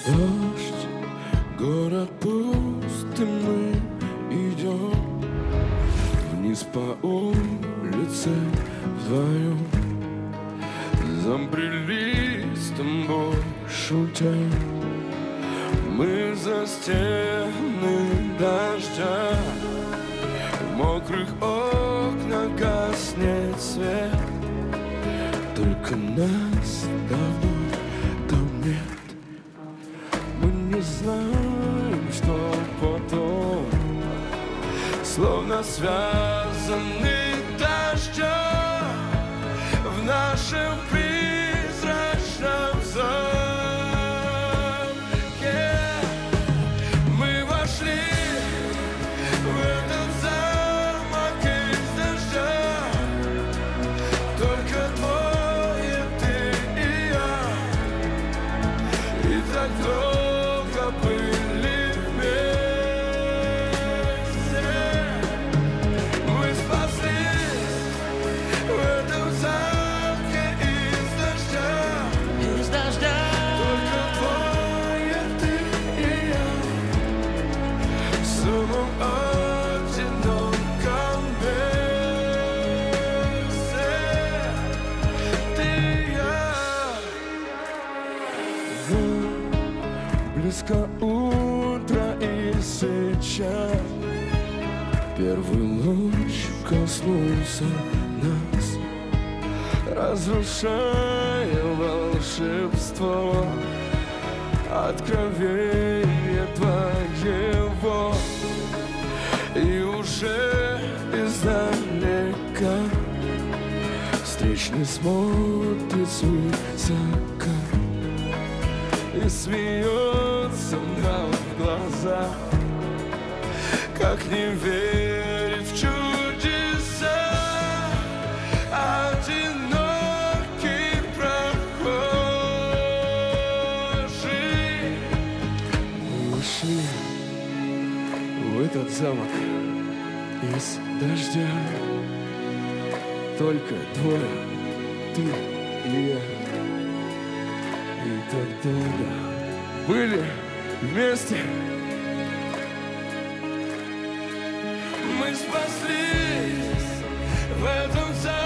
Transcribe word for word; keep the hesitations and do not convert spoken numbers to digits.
Дождь, город пуст, и мы идем вниз по улице вдвоем. Забрели с тобой шутя мы за стены дождя. В мокрых окнах гаснет свет, только нас давно там нет. Мы не знаем, что потом, словно связаны дождем в нашем призрачном замке. Мы вошли в этот замок из дождя, только двое, ты и я, и так долго были вместе. Мы спаслись в этом замке из дождя, из дождя. Только двое, ты и я, в самом одиноком месте. Ты и я. Вот близко утро, и сейчас первый луч коснулся нас, разрушая волшебство, откровение твоего. И уже издалека встречный смотрит свысока и смеется нам в глаза, как не верит в чудеса одинокий прохожий. Мы ушли в этот замок из дождя, только двое, ты и я, и так долго были вместе. Мы спаслись в этом замке